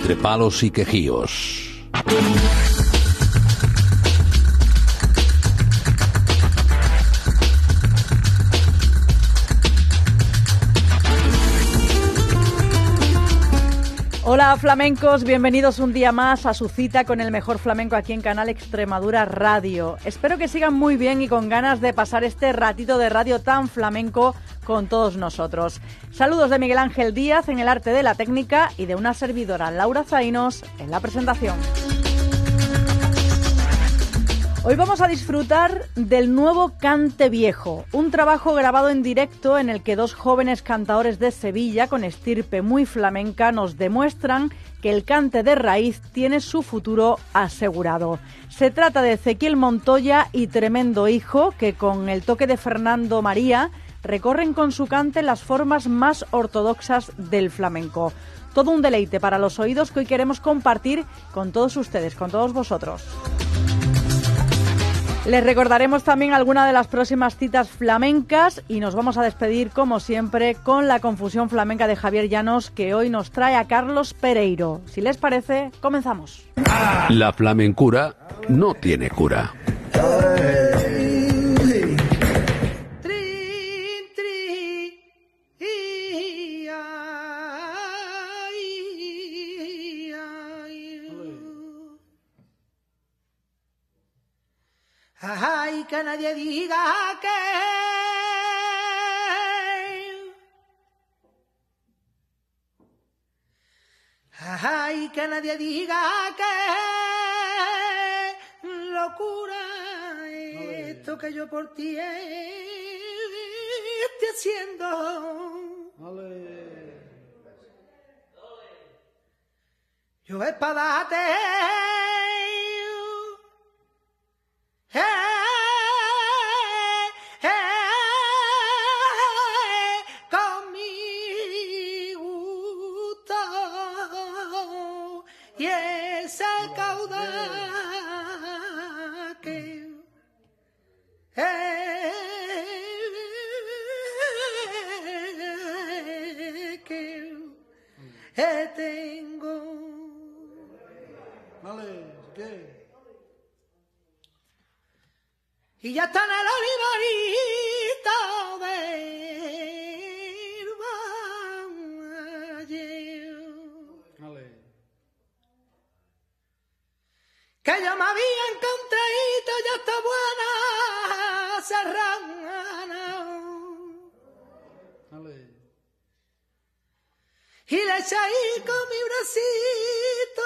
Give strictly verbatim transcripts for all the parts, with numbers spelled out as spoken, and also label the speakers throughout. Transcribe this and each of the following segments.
Speaker 1: Entre palos y quejíos.
Speaker 2: Hola flamencos, bienvenidos un día más a su cita con el mejor flamenco aquí en Canal Extremadura Radio. Espero que sigan muy bien y con ganas de pasar este ratito de radio tan flamenco con todos nosotros. Saludos de Miguel Ángel Díaz en el arte de la técnica y de una servidora, Laura Zainos, en la presentación. Hoy vamos a disfrutar del nuevo Cante Viejo, un trabajo grabado en directo en el que dos jóvenes cantadores de Sevilla con estirpe muy flamenca nos demuestran que el cante de raíz tiene su futuro asegurado. Se trata de Ezequiel Montoya y Tremendo Hijo, que con el toque de Fernando María recorren con su cante las formas más ortodoxas del flamenco. Todo un deleite para los oídos que hoy queremos compartir con todos ustedes, con todos vosotros. Les recordaremos también alguna de las próximas citas flamencas y nos vamos a despedir, como siempre, con la confusión flamenca de Javier Llanos, que hoy nos trae a Carlos Pereiro. Si les parece, comenzamos.
Speaker 1: La flamencura no tiene cura.
Speaker 3: Ay, que nadie diga que ay, que nadie diga que locura esto que yo por ti estoy haciendo. Yo es para darte Eh, eh, con mi gusto y ese caudal que eh, que eh, tengo. Vale, ¿qué? Y ya está en el olivarito del valle. Vale. Que yo me había encontrado, ya está buena serrana. Vale. Y le eché ahí con mi bracito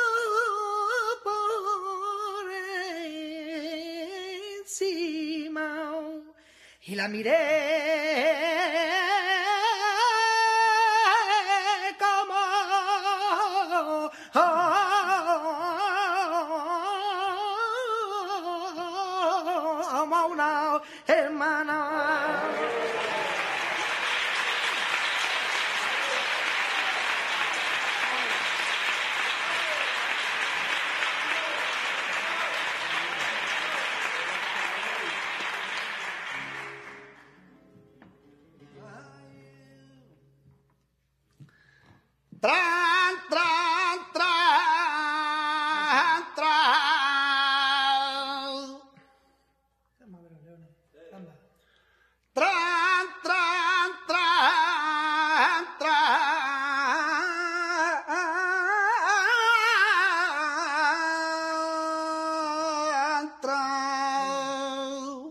Speaker 3: por encima y la miré como como una hermana. Tran, tran, tran, tran. Tran, tran, tran, tran, tran.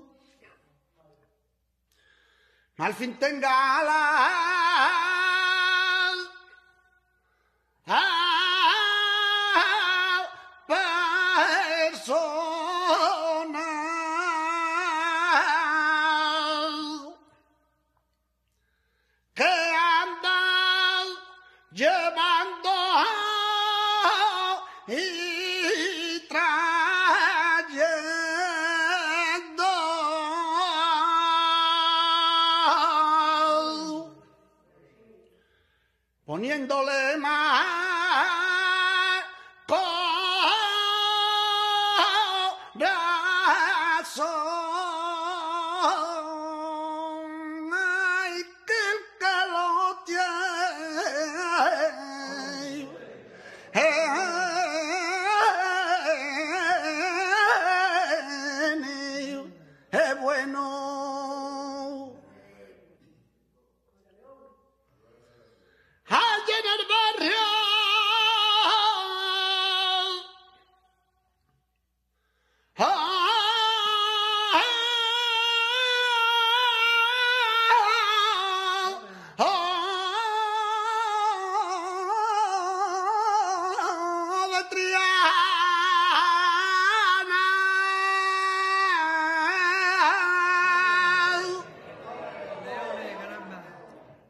Speaker 3: Al fin tenga la poniéndole más corazón. Ay, que el que lo tiene. Eh,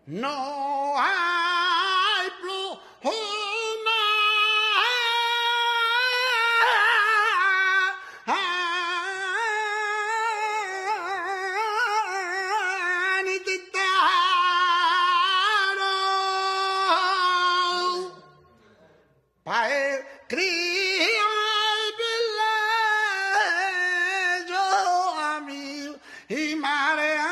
Speaker 3: no hay pluma ni titano pa' escribir yo a mí y marea.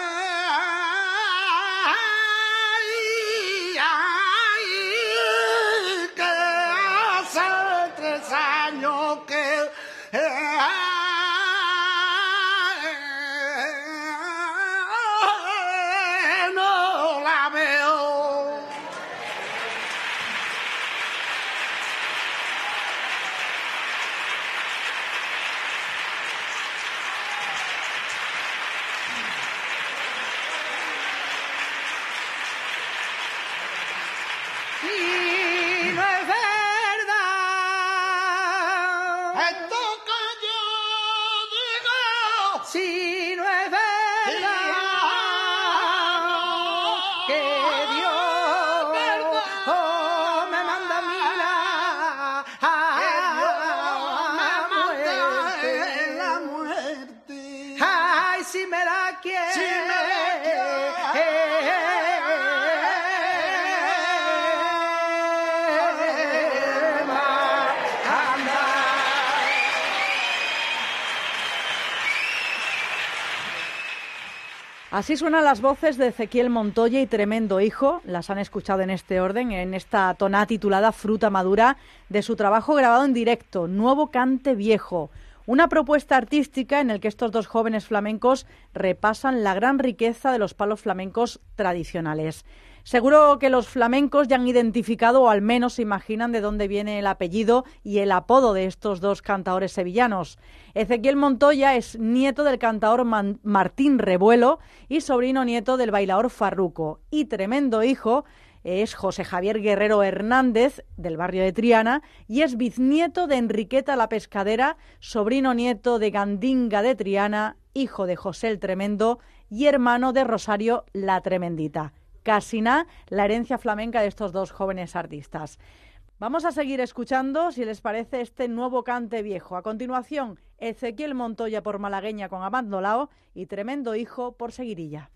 Speaker 2: Así suenan las voces de Ezequiel Montoya y Tremendo Hijo. Las han escuchado en este orden, en esta tonada titulada Fruta Madura, de su trabajo grabado en directo, Nuevo Cante Viejo. Una propuesta artística en la que estos dos jóvenes flamencos repasan la gran riqueza de los palos flamencos tradicionales. Seguro que los flamencos ya han identificado, o al menos se imaginan, de dónde viene el apellido y el apodo de estos dos cantaores sevillanos. Ezequiel Montoya es nieto del cantaor Man- Martín Revuelo y sobrino nieto del bailaor Farruco. Y Tremendo Hijo es José Javier Guerrero Hernández, del barrio de Triana, y es bisnieto de Enriqueta la Pescadera, sobrino nieto de Gandinga de Triana, hijo de José el Tremendo y hermano de Rosario la Tremendita. Casi nada la herencia flamenca de estos dos jóvenes artistas. Vamos a seguir escuchando, si les parece, este Nuevo Cante Viejo. A continuación, Ezequiel Montoya por Malagueña con Abandolao y Tremendo Hijo por Seguirilla.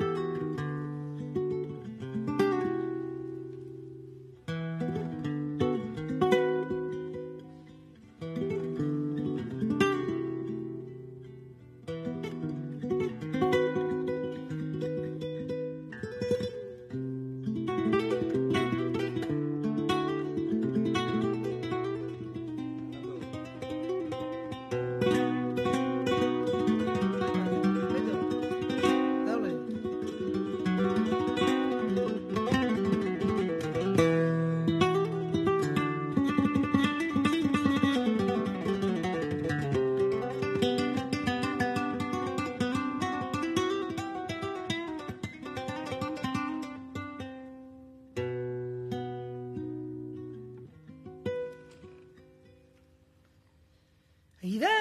Speaker 3: Y del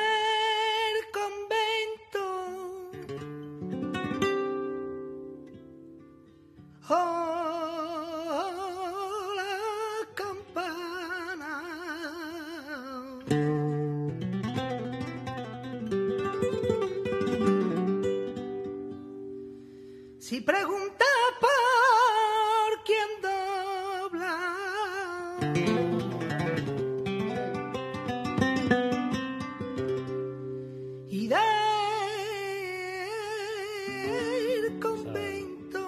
Speaker 3: convento, oh, la campana, si pregunta por quién dobla, y del convento,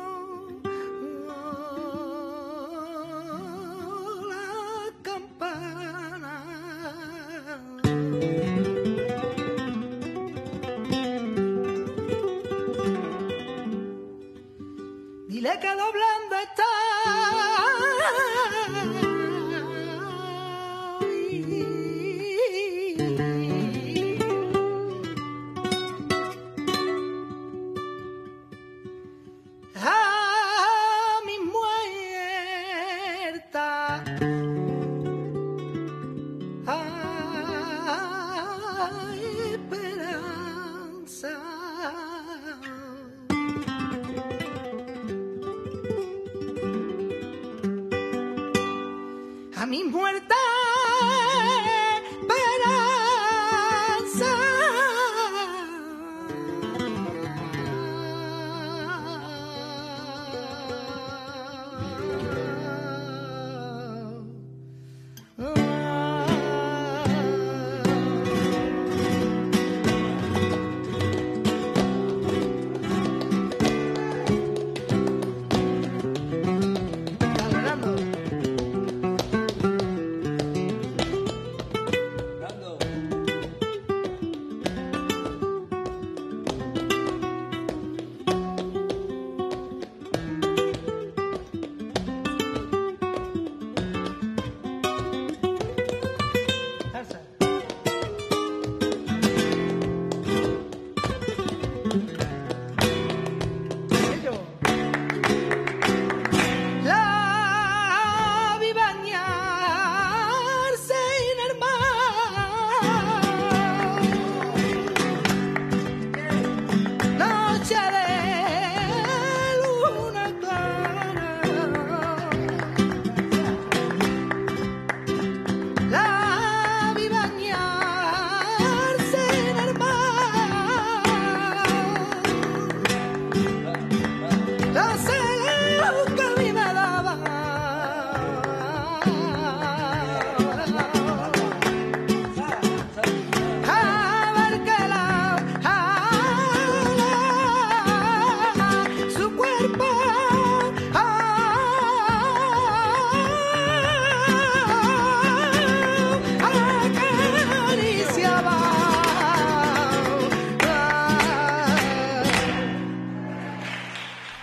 Speaker 3: oh, la campana, dile que doblando está. A mi muerta, ay, esperanza.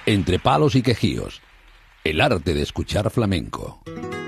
Speaker 1: Entre palos y quejíos, el arte de escuchar flamenco.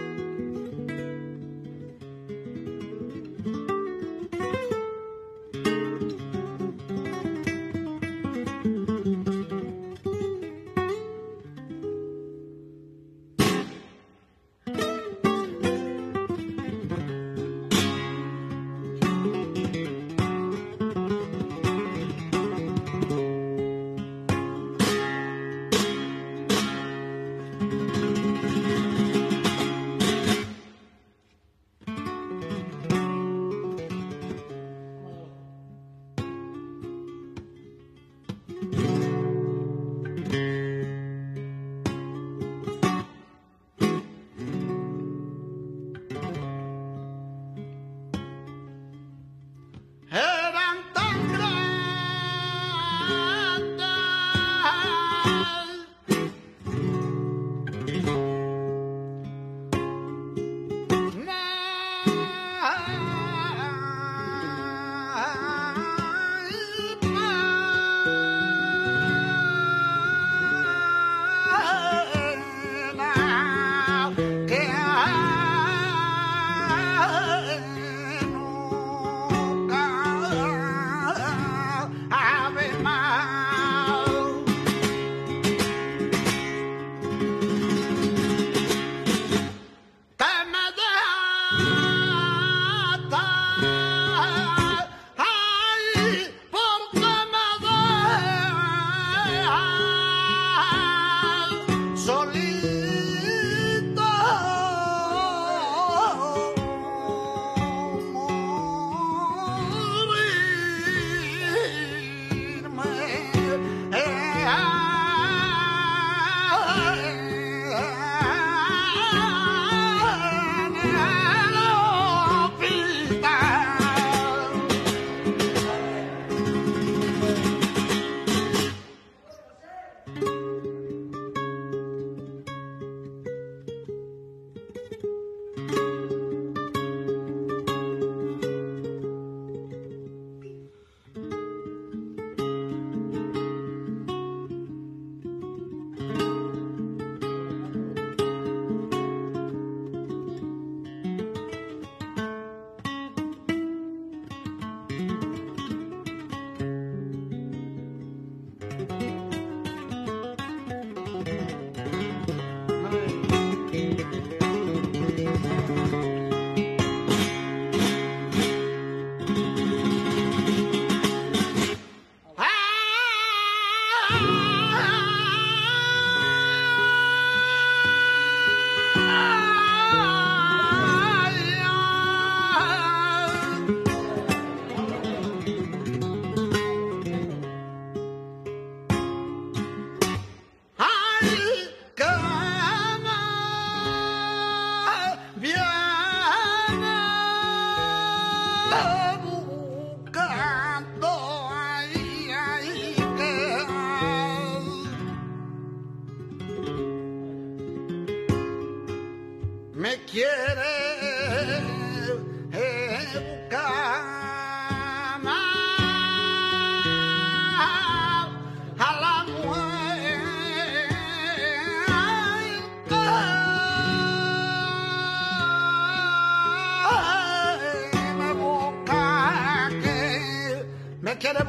Speaker 3: Quiere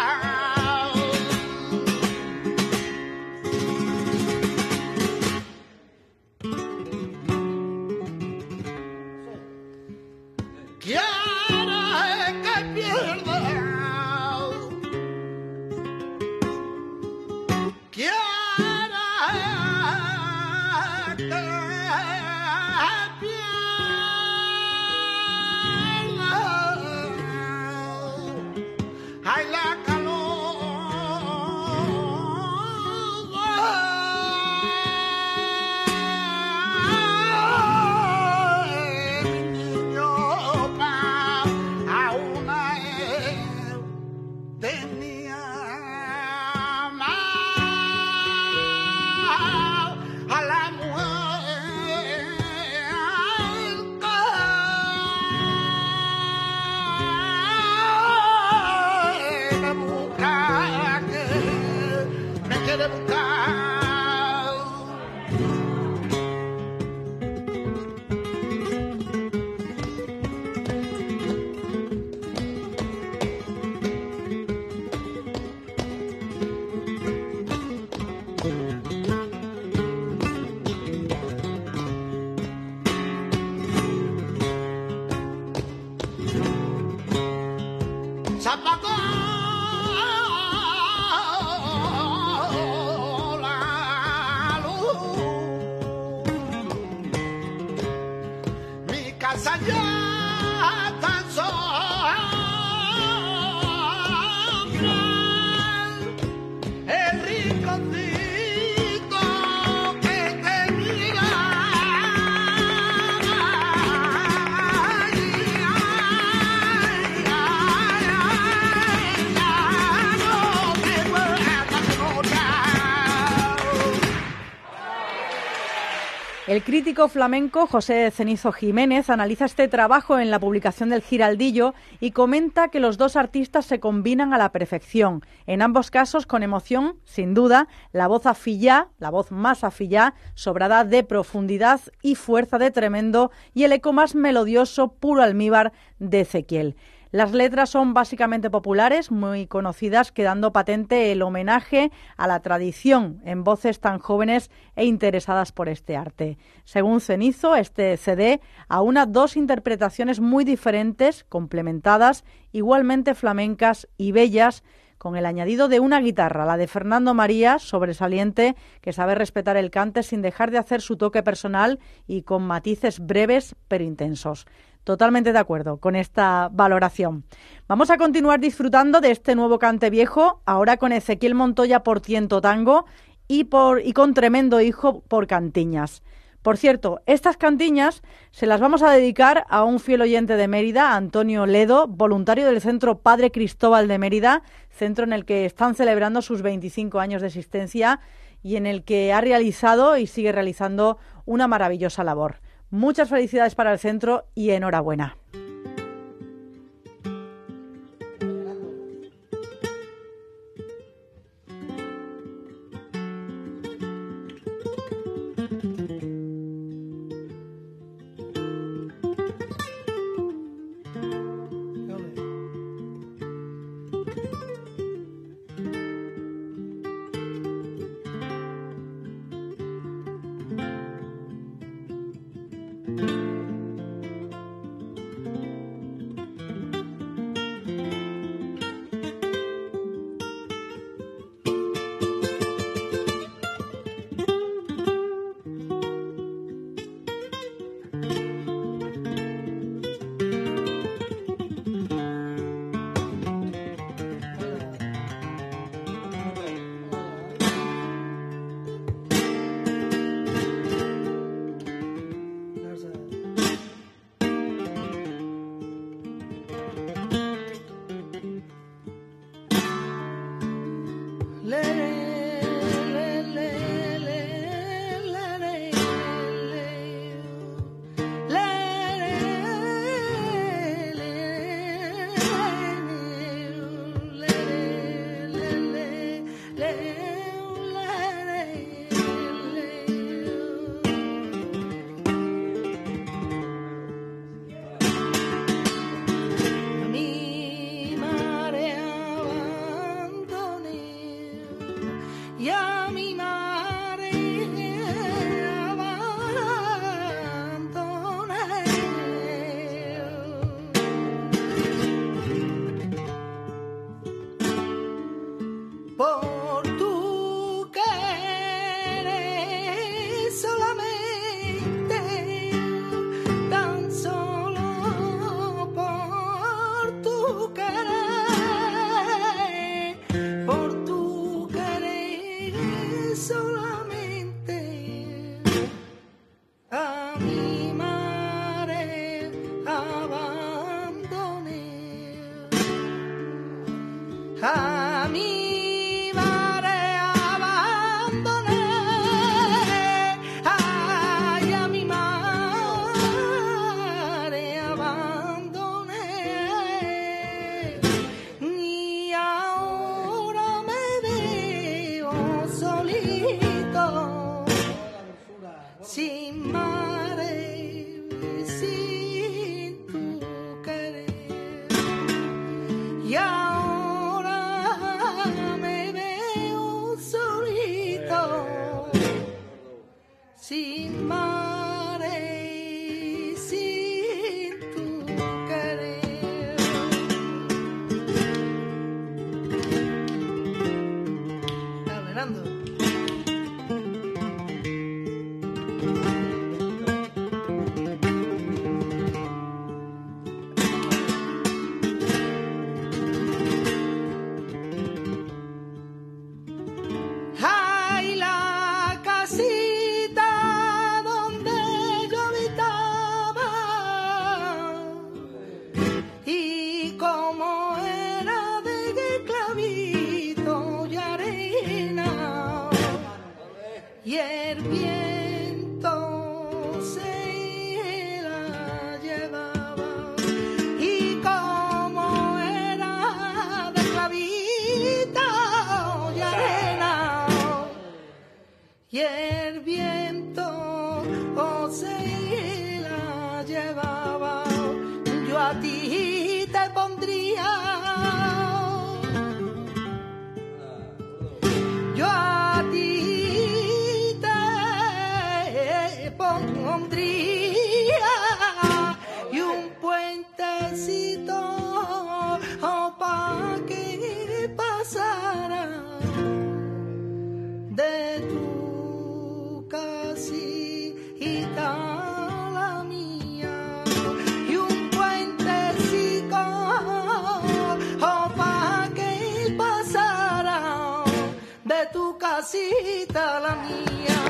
Speaker 3: buscar. Quiere que pierda. Quiere que pierda. Ay, la a la mujer casa ya tan sola, el rinconcito que tenía, ay, ay, ay, ya no me guarda memoria.
Speaker 2: El crítico flamenco José Cenizo Jiménez analiza este trabajo en la publicación del Giraldillo y comenta que los dos artistas se combinan a la perfección. En ambos casos, con emoción, sin duda, la voz afillá, la voz más afillá, sobrada de profundidad y fuerza de Tremendo, y el eco más melodioso, puro almíbar, de Ezequiel. Las letras son básicamente populares, muy conocidas, quedando patente el homenaje a la tradición en voces tan jóvenes e interesadas por este arte. Según Cenizo, este C D aúna dos interpretaciones muy diferentes, complementadas, igualmente flamencas y bellas, con el añadido de una guitarra, la de Fernando María, sobresaliente, que sabe respetar el cante sin dejar de hacer su toque personal y con matices breves pero intensos. Totalmente de acuerdo con esta valoración. Vamos a continuar disfrutando de este nuevo cante viejo, ahora con Ezequiel Montoya por Tiento Tango y, por, y con Tremendo Hijo por Cantiñas. Por cierto, estas cantiñas se las vamos a dedicar a un fiel oyente de Mérida, Antonio Ledo, voluntario del Centro Padre Cristóbal de Mérida, centro en el que están celebrando sus veinticinco años de existencia y en el que ha realizado y sigue realizando una maravillosa labor. Muchas felicidades para el centro y enhorabuena.
Speaker 3: A mi madre abandoné, ay, a mi madre abandoné, y ahora me veo solito, sin madre, sin tu querer, y ahora sin madre, sin tu querer. Caminando. y el viento se la llevaba, y como era de clavito y arena, y el viento se la llevaba, yo a ti te pondría, yo a ti te pondría, y un puentecito oh, pa' que pasara de tu casita a la mía, y un puentecito oh, pa' que pasara de tu casita a la mía.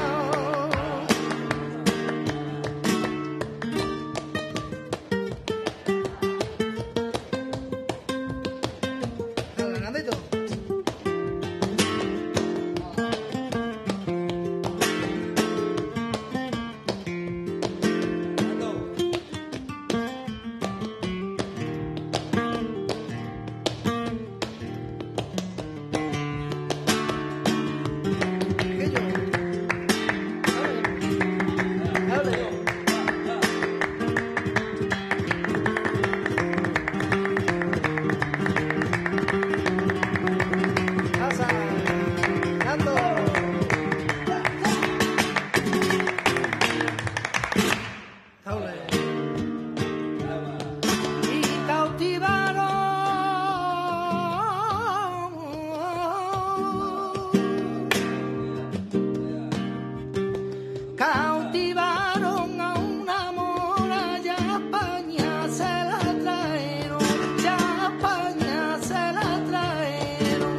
Speaker 3: Cautivaron a una mora, ya a España se la trajeron, ya a España se la trajeron,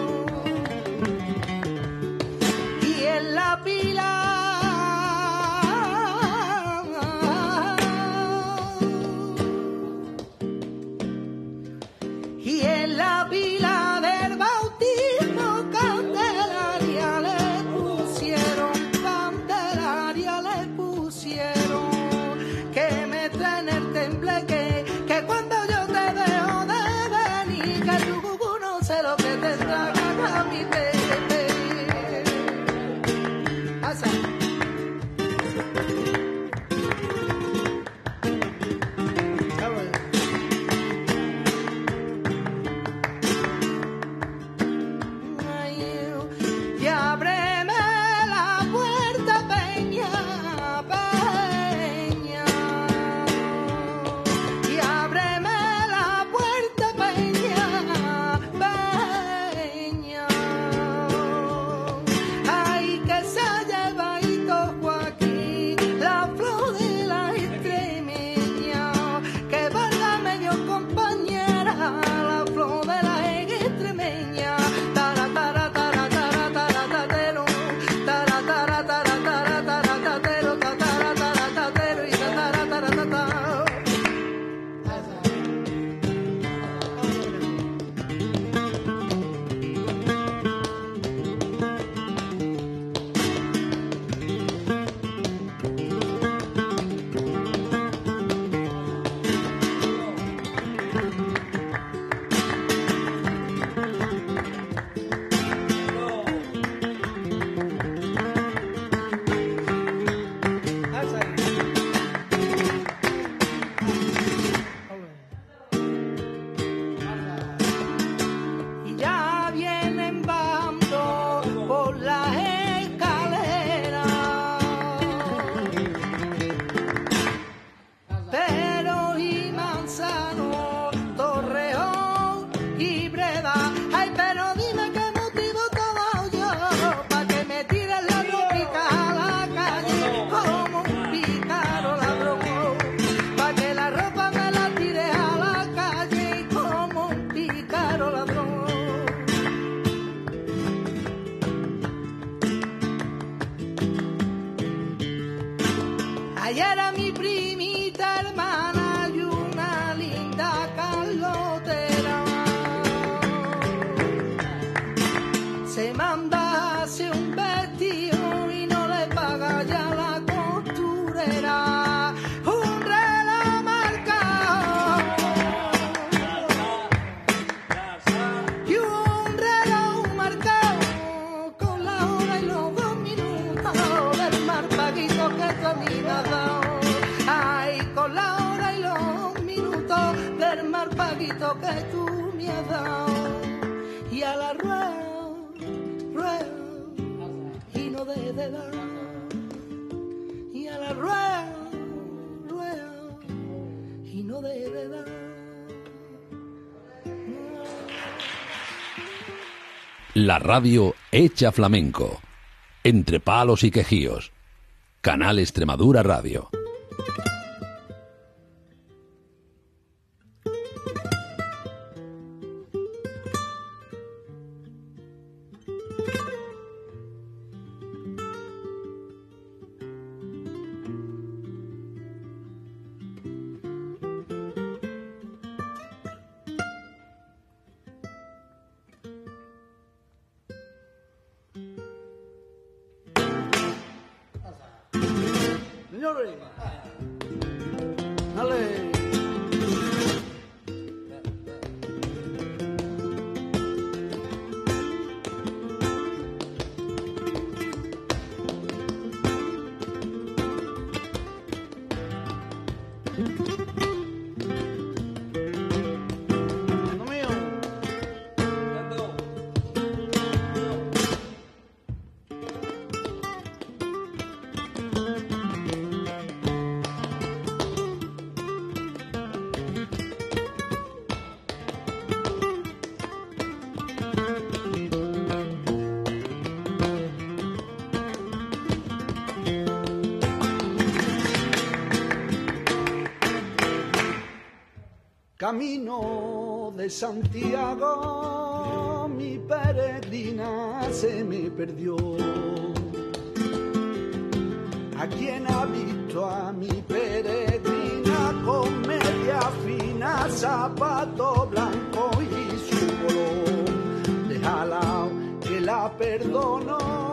Speaker 3: y en la pila y en la pila del bautismo Candelaria le pusieron, Candelaria le pusieron, que me traen el tembleque, que cuando yo te dejo de venir, que tu cucú no sé lo que te traga a mi bebé. Pasa. Y ábreme la puerta, Peña, Peña, y ábreme la puerta, Peña, Peña, ay, que se haya llevado Joaquín la flor de la extremeña, que valga medio compañera la flor de la extremeña. Tara, tara, tara, tara, tara, tatero, tara, tara, tara, tara, tara, tatero, tatara, tara, tatero, y tatara, tara, tatara. Y ya vienen bando por las escaleras, pero y Manzano, Torreón y Breda, ay, pero dime qué motivo todo yo, pa' que me tiren la ropica a la calle, como un pícaro ladrón, pa' que la ropa me la tire a la calle, como un pícaro ladrón. Ayer era mi primita hermana y una linda Carlotera, se mandase un vestido y no a mí me has dado. Ay, con la hora y los minutos del mal paguito que tú me has dado. Y a la rueda, rueda, y no deje de dar. Y a la rueda, rueda, y no deje de dar.
Speaker 1: La radio hecha flamenco. Entre palos y quejíos. Canal Extremadura Radio.
Speaker 3: Señores, dale. Lo mío. Camino de Santiago, mi peregrina se me perdió. ¿A quién ha visto a mi peregrina con media fina, zapato blanco y su color? Déjala que la perdono.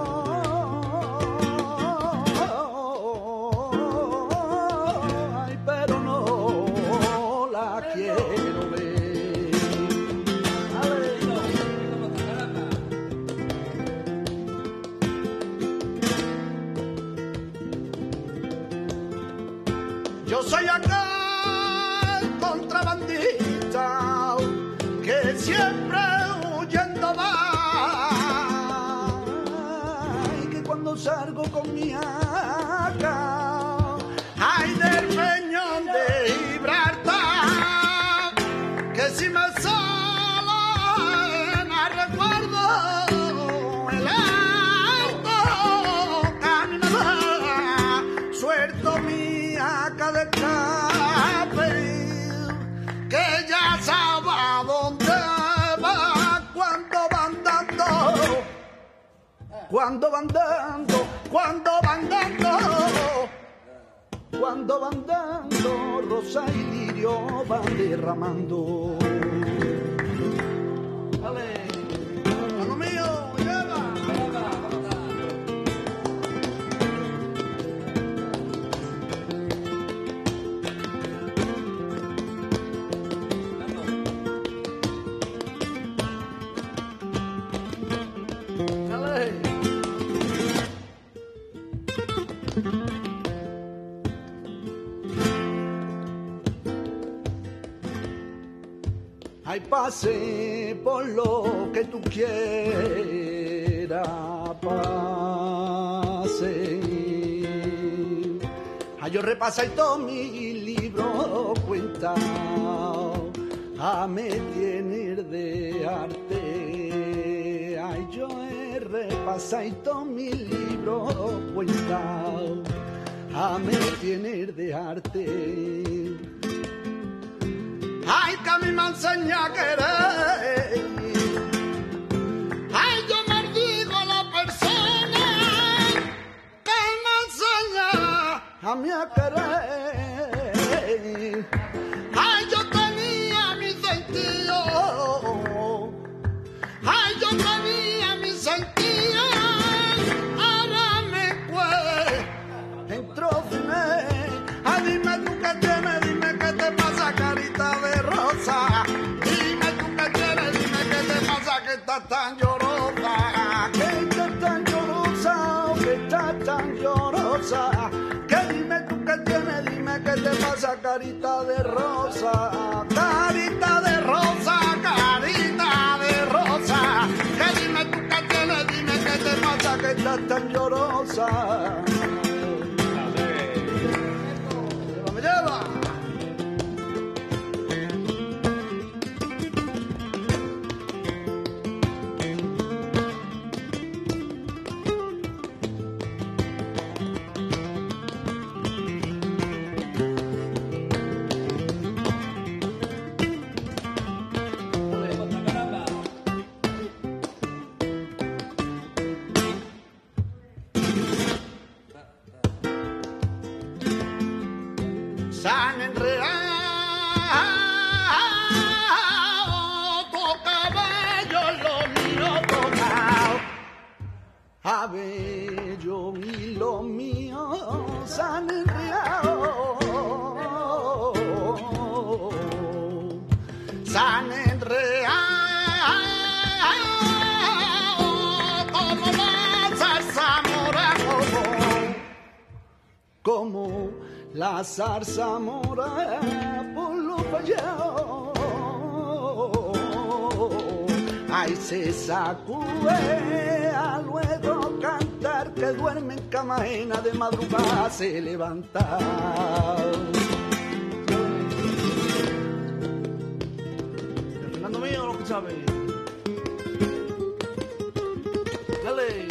Speaker 3: Yo soy acá el contrabandista que siempre huyendo va, y que cuando salgo con mi acá, ay, del peñón de Gibraltar, que si me sale me recuerdo el alto caminador, suelto mi acá de escape, que ya sabe a dónde va cuando van dando, cuando van dando, cuando van dando, cuando van dando, rosa y lirio van derramando. Vale, a lo mío, lleva. Ay, pase por lo que tú quieras, pase. Ay, yo repasé todo mi libro cuenta, a me tiene de arte. Ay, yo he repasado todo mi libro cuenta, a me tiene de arte. Ay, que a mí me enseña a querer. Ay, yo maldigo a la persona que me enseña a mí a querer. Ay, yo tenía mi sentido. Ay, yo tenía mi sentido. Ahora me puede. Entró fine. Ay, dime tú qué tienes, dime qué te pasa, carita de rosa. Dime tú qué tienes, dime qué te pasa, que estás tan llorosa. Que estás tan llorosa, que estás tan llorosa. Que dime tú qué tienes, dime qué te pasa, carita de rosa, carita de rosa, carita de rosa. Que dime tú qué tienes, dime qué te pasa, que estás tan llorosa. Llévame, lleva. San enredado, tu cabello lo mío tocado. A ver, yo y lo mío, San enredado, San enredado, como la zarzamora, como, como la zarzamora por los vallados. Ay, se sacude a luego cantar, que duerme en cama ajena, de madrugada se levanta. Fernando mío, lo que sabe. Dale.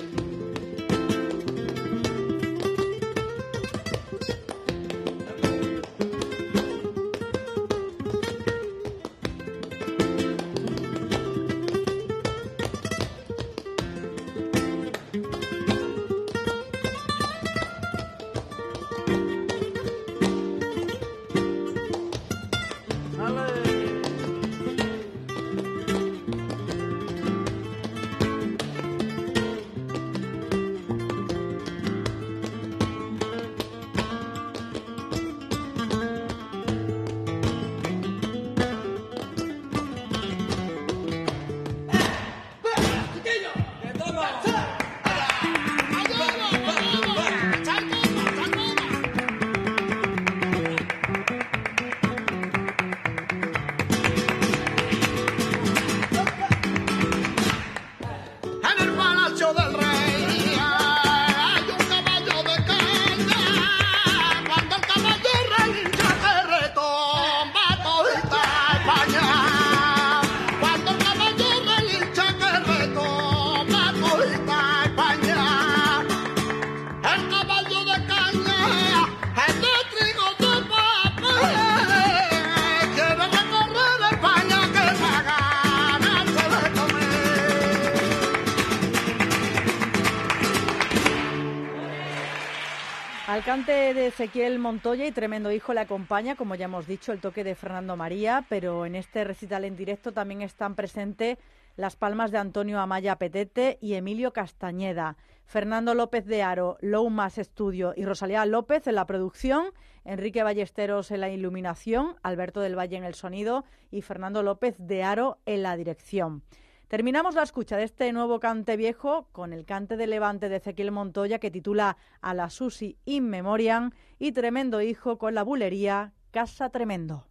Speaker 2: Al cante de Ezequiel Montoya y Tremendo Hijo le acompaña, como ya hemos dicho, el toque de Fernando María, pero en este recital en directo también están presentes las palmas de Antonio Amaya Petete y Emilio Castañeda, Fernando López de Haro, Loumas Estudio y Rosalía López en la producción, Enrique Ballesteros en la iluminación, Alberto del Valle en el sonido y Fernando López de Haro en la dirección. Terminamos la escucha de este nuevo cante viejo con el cante de Levante de Ezequiel Montoya, que titula A la Susi in Memoriam, y Tremendo Hijo con la bulería Casa Tremendo.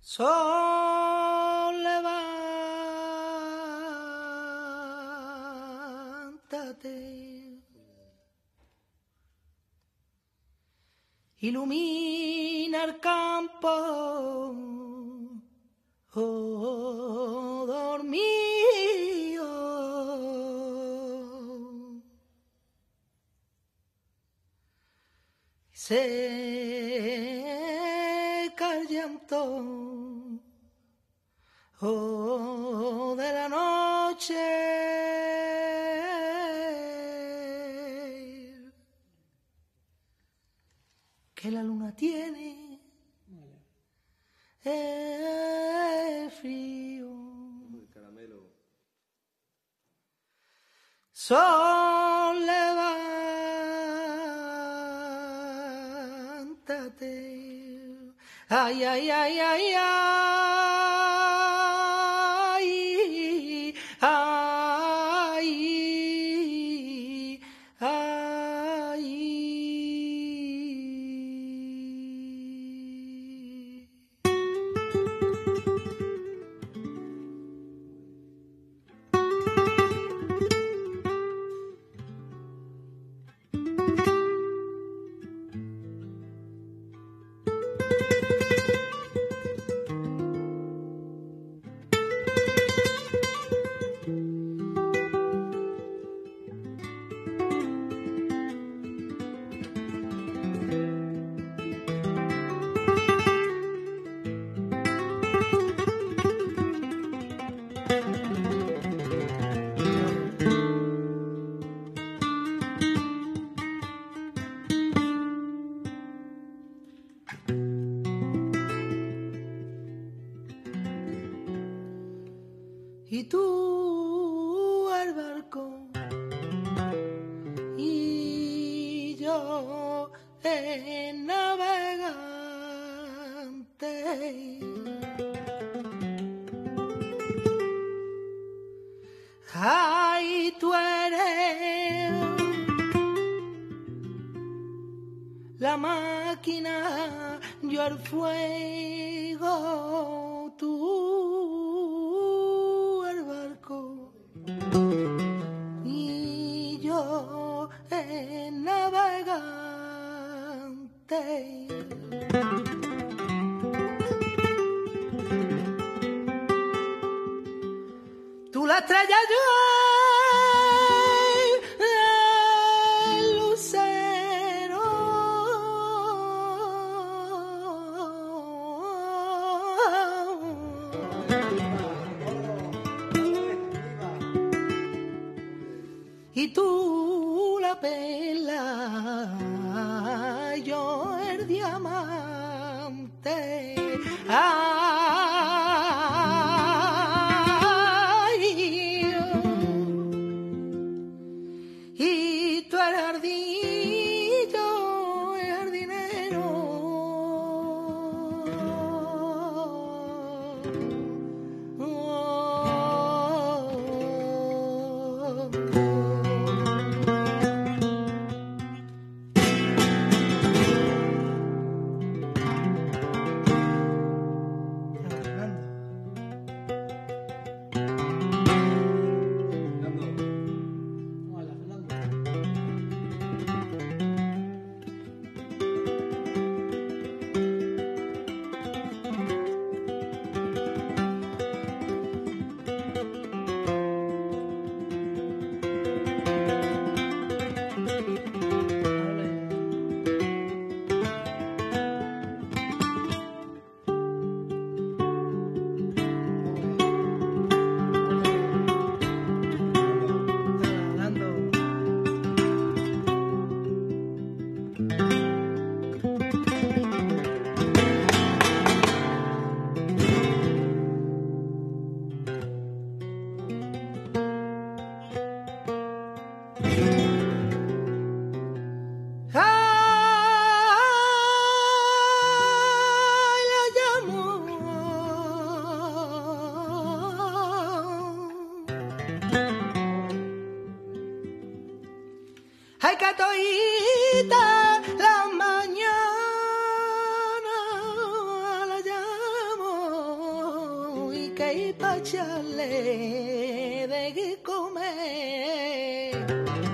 Speaker 3: Sol, levántate, ilumina el campo, oh, dormido. Seca el llanto, oh, de la noche, que la luna tiene el frío. Sol, levántate, ay, ay, ay, ay, ay, ay, ay. y tú al barco y yo el navegante. Ay, tú eres la máquina, yo el fuego, tú el barco y yo el navegante. Tú la estrella, yo el lucero. Y tú la perla, yo el diamante. Ay, y tú el jardín, yo el jardinero. Ay, la llamo. Ay, que toita la mañana la llamo y que pa' echarle de comer.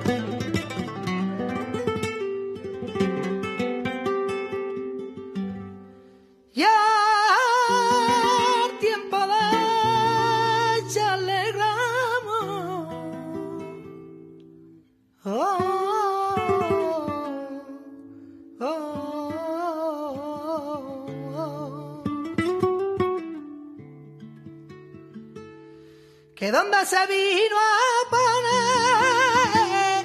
Speaker 3: Ya tiempo de echarle gramo. Oh, oh, oh, oh. Que donde se vino a poner,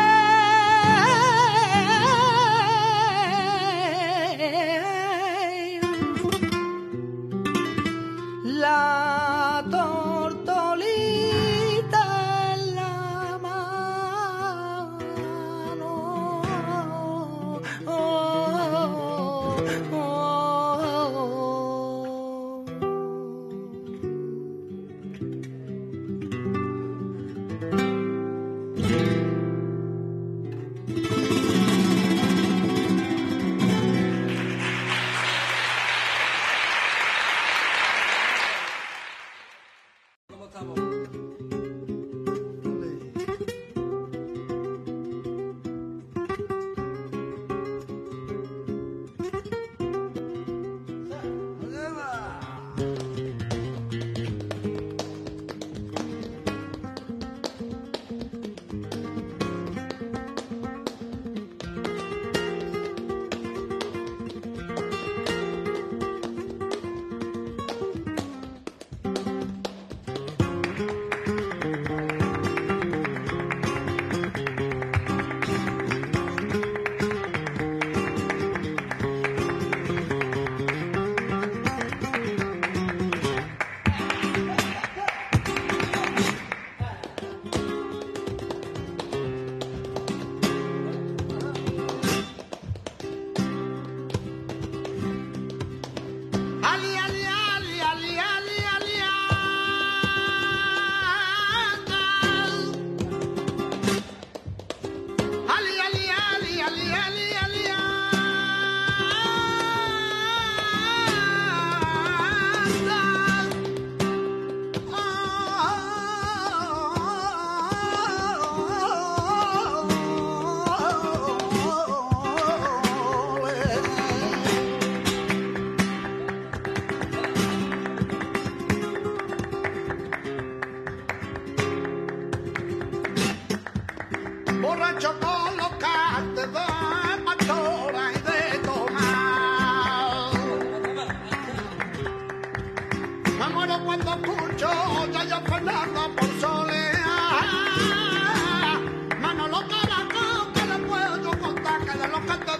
Speaker 3: hey, la tortolita en la mano. Oh, oh, oh.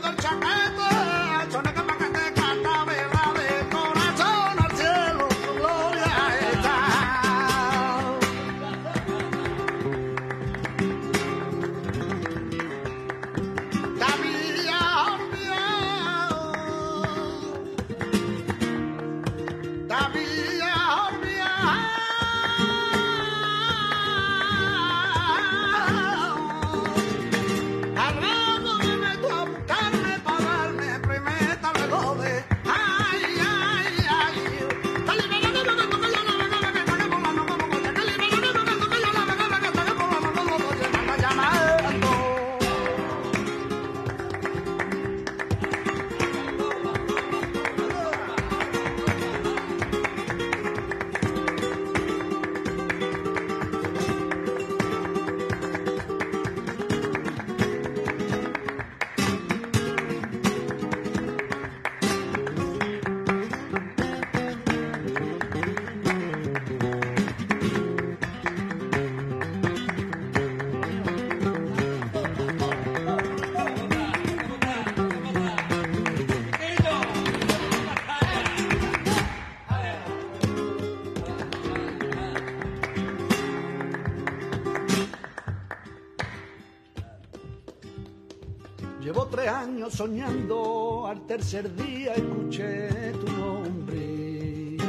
Speaker 4: Llevo tres años soñando, al tercer día escuché tu nombre.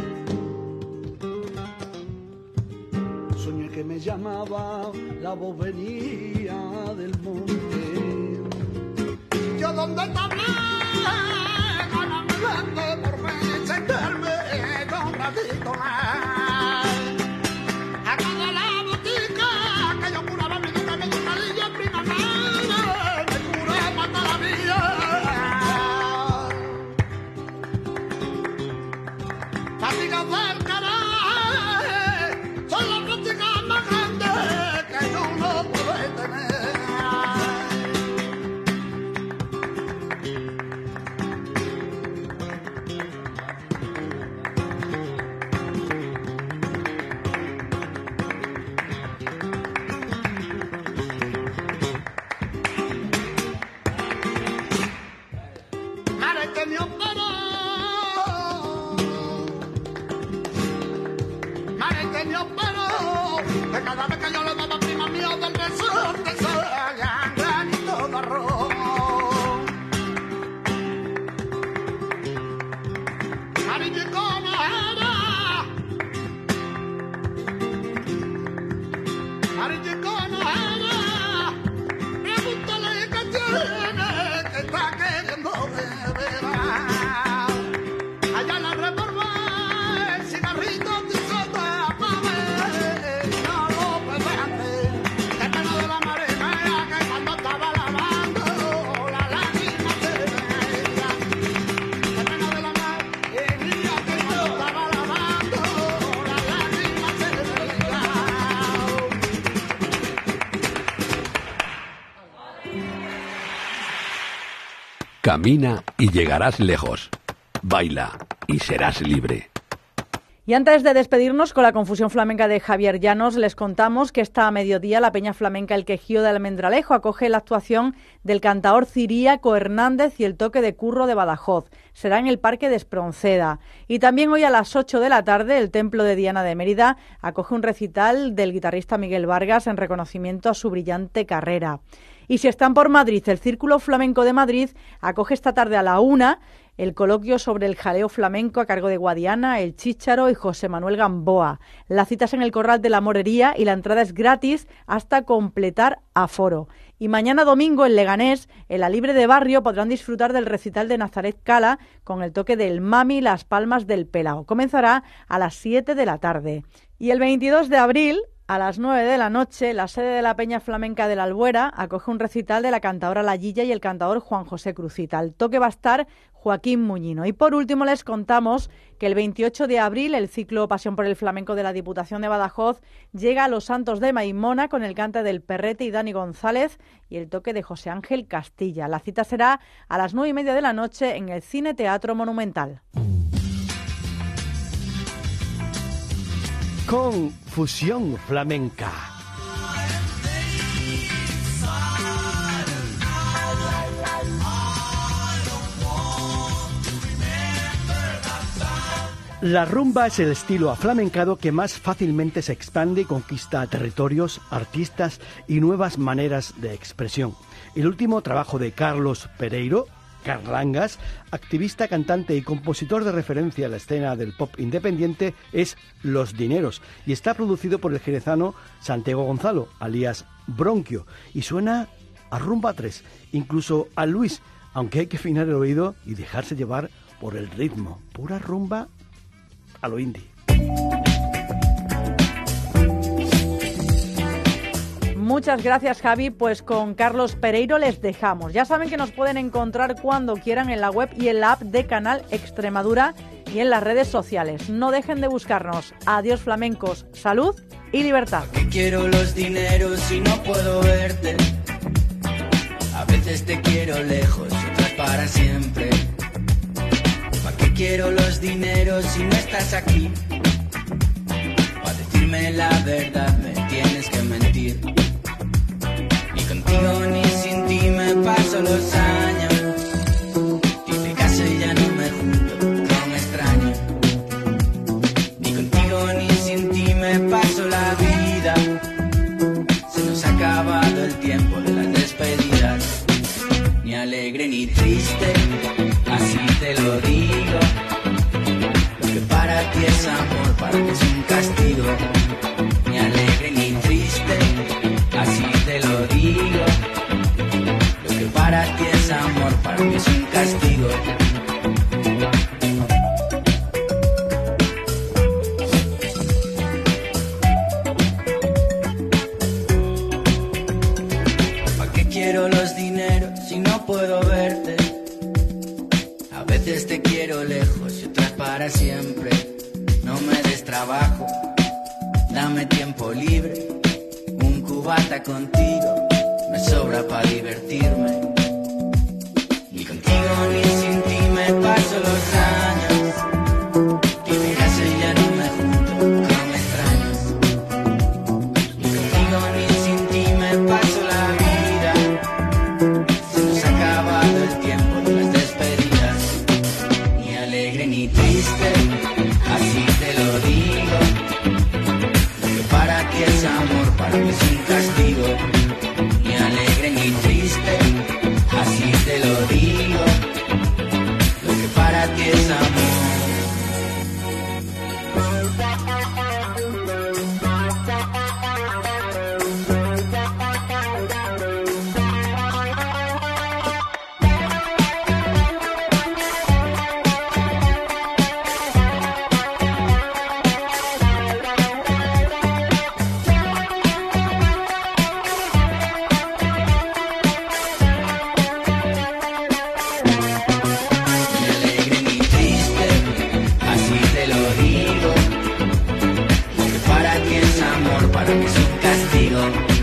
Speaker 4: Soñé que me llamaba, la voz venía del monte. Yo donde te hablé, ganando por mí, sentarme con ratito más. Acá de la botica, que yo curaba mi duda, mi duda, en primavera. Fatigas del caray, son las fatigas más grandes que uno puede tener. Madre que me operó, que cada vez que yo le daba prima mía del resorte se hagan granito de arroz. Maricona era, maricona era, pregúntale qué tiene, que está queriendo beber. Allá la reforma, el cigarrito de soda.
Speaker 1: Camina y llegarás lejos. Baila y serás libre.
Speaker 2: Y antes de despedirnos con la confusión flamenca de Javier Llanos, les contamos que esta a mediodía la Peña Flamenca El Quejío de Almendralejo acoge la actuación del cantaor Ciríaco Hernández y el toque de Curro de Badajoz. Será en el Parque de Espronceda. Y también hoy a las ocho de la tarde el Templo de Diana de Mérida acoge un recital del guitarrista Miguel Vargas en reconocimiento a su brillante carrera. Y si están por Madrid, el Círculo Flamenco de Madrid acoge esta tarde a la una el coloquio sobre el jaleo flamenco a cargo de Guadiana, El Chícharo y José Manuel Gamboa. La cita es en el Corral de la Morería y la entrada es gratis hasta completar aforo. Y mañana domingo en Leganés, en la Libre de Barrio, podrán disfrutar del recital de Nazaret Cala con el toque del Mami Las Palmas del Pelao. Comenzará a las siete de la tarde. Y el veintidós de abril... a las nueve de la noche, la sede de la Peña Flamenca de la Albuera acoge un recital de la cantadora La Yilla y el cantador Juan José Cruzita. Al toque va a estar Joaquín Muñino. Y por último les contamos que el veintiocho de abril el ciclo Pasión por el Flamenco de la Diputación de Badajoz llega a Los Santos de Maimona con el cante del Perrete y Dani González y el toque de José Ángel Castilla. La cita será a las nueve y media de la noche en el Cine Teatro Monumental.
Speaker 5: Con Fusión Flamenca. La rumba es el estilo aflamencado que más fácilmente se expande y conquista territorios, artistas y nuevas maneras de expresión. El último trabajo de Carlos Pereiro, Carlangas, activista, cantante y compositor de referencia a la escena del pop independiente, es Los Dineros y está producido por el jerezano Santiago Gonzalo, alias Bronquio, y suena a rumba tres, incluso a Luis, aunque hay que afinar el oído y dejarse llevar por el ritmo. Pura rumba a lo indie.
Speaker 2: Muchas gracias, Javi. Pues con Carlos Pereiro les dejamos. Ya saben que nos pueden encontrar cuando quieran en la web y en la app de Canal Extremadura y en las redes sociales. No dejen de buscarnos. Adiós, flamencos. Salud y libertad.
Speaker 6: ¿Para qué quiero los dineros si no puedo verte? A veces te quiero lejos, otras para siempre. ¿Para qué quiero los dineros si no estás aquí? Para decirme la verdad me tienes que mentir. Ni contigo ni sin ti me paso los años. Dice caso y ya no me junto con extraños. Ni contigo ni sin ti me paso la vida. Se nos ha acabado el tiempo de las despedidas. Ni alegre ni triste, así te lo digo. Lo que para ti es amor, para mí es un castigo. Ni alegre ni triste, así te lo digo. Lo que para ti es amor, para mí es un castigo. ¿Para qué quiero los dineros si no puedo verte? A veces te quiero lejos y otras para siempre. No me des trabajo, dame tiempo libre. Un cubata contigo me sobra para divertirme. Ni contigo ni sin ti me paso los años. Dime caso y ya no me junto con extraños. Ni contigo ni sin ti me paso la vida. Se nos ha acabado el tiempo de las despedidas. Ni alegre ni triste, así te lo digo. Lo que para ti es amor, para mí es un castigo. Ni alegre ni triste, así te lo digo. Lo que para ti es amor. Ni alegre ni triste, así te lo digo. Lo que para ti es amor, para mí es un castigo.